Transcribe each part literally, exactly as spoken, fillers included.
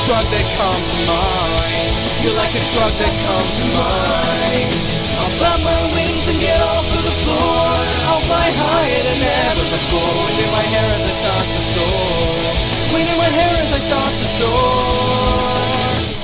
drug that comes to mind. You're like a drug that comes to mind. I'll flap my wings and get off of the floor. I'll fly higher than ever before. Wind in my hair as I start to soar. Wind in my hair as I start to soar.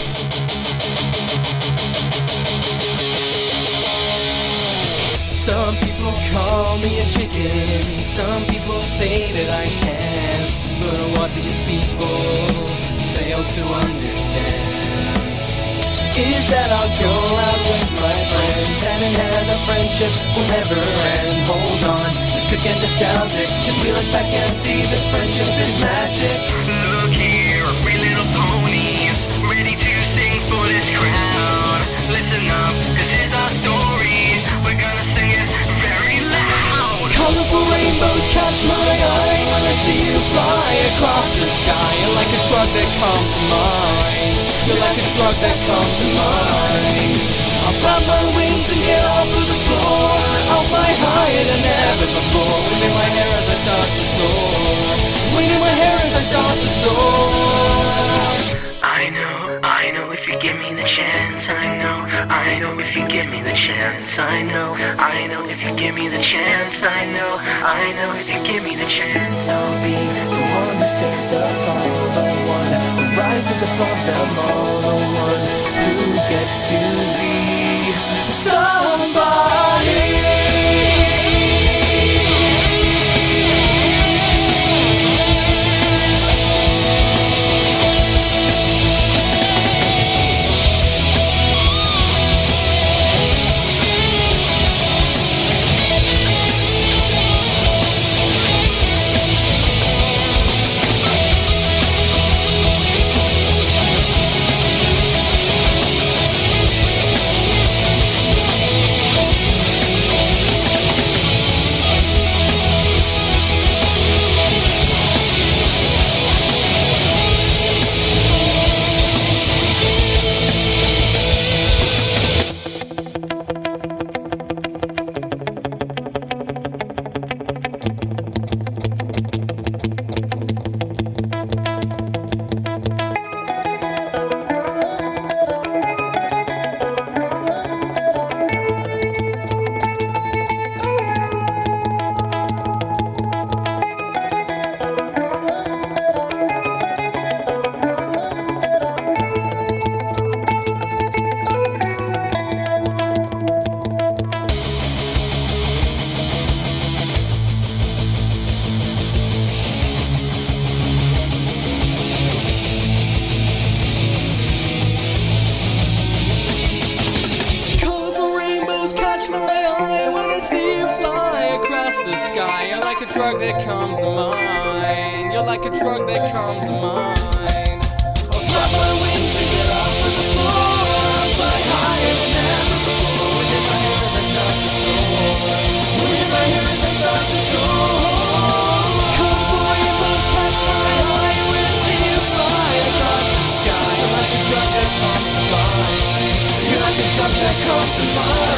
Some people call me a chicken. Some people say that I can't. But what these people fail to understand is that I'll go out with my friends, hand in hand, a friendship will never end. Hold on, it's quick and nostalgic, as we look back and see that friendship is magic. Look here, three little ponies, ready to sing for this crowd. Listen up, cause it's our story, we're gonna sing it very loud. Colorful rainbows catch my eye when I see you fly across the sky. You're like a drug that comes to mind. You're like a drug that comes to mind. I'll flap my wings and get off of the floor. I'll fly higher than ever before. Wind in my hair as I start to soar. Wind in my hair as I start to soar. I know, I know if you give me the chance. I know, I know if you give me the chance. I know, I know if you give me the chance. I know, I know if you give me the chance. I'll be the one who stands up tall, the one who rises above them all, the one who gets to be somebody. The sky. You're like a drug that comes to mind. You're like a drug that comes to mind. I'll flap my wings and get off of the floor. I'll fly higher than ever before. Wind in my hair as I start to soar. Wind in my hair as I start to soar. Colorful rainbows catch my eye when I see you fly across the sky. You're like a drug that comes to mind. You're like a drug that comes to mind.